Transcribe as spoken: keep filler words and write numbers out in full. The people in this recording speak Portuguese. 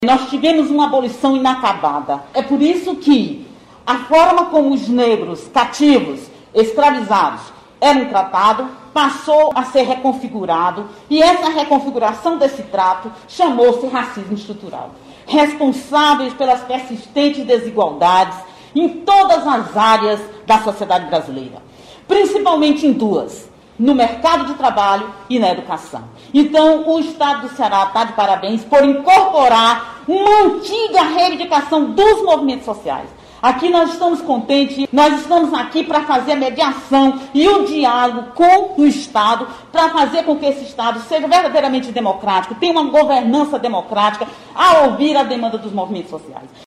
Nós tivemos uma abolição inacabada. É por isso que a forma como os negros cativos, escravizados, eram tratados, passou a ser reconfigurado, e essa reconfiguração desse trato chamou-se racismo estrutural. Responsáveis pelas persistentes desigualdades em todas as áreas da sociedade brasileira, principalmente em duas: no mercado de trabalho e na educação. Então, o Estado do Ceará está de parabéns por incorporar uma antiga reivindicação dos movimentos sociais. Aqui nós estamos contentes, nós estamos aqui para fazer a mediação e o diálogo com o Estado, para fazer com que esse Estado seja verdadeiramente democrático, tenha uma governança democrática, a ouvir a demanda dos movimentos sociais.